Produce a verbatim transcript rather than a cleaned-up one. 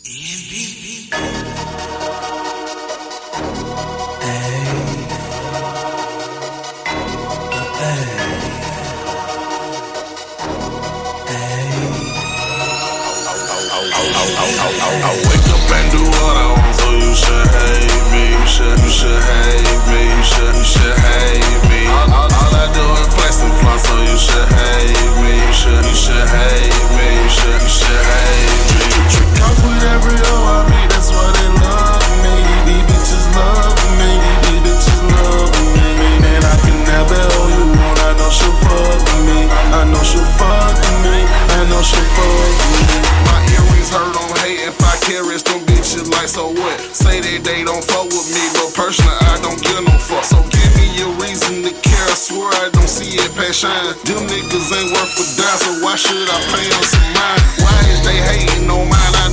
I wake up and do what I want, so you should hate me. You should, you should hate me. You should, you should hate me. All, all, all I do is flex and flaunt, so you should hate me. You should, you should hate me. You should, you should hate me. Trick off with every hoe I meet, that's why they love me. These bitches love me. These bitches love me. And I can have that hoe you want. I know she'll fuck me. I know she'll fuck me. I know she'll fuck me. My earrings hurt on hate. If I carry them bitches like so what? Say that they don't fuck with me, but personally I don't give no fuck. So give me a reason to care. I swear I don't see it past shine. Them niggas ain't worth a dime, so why should I pay them some mind? Why is they hating on mine? I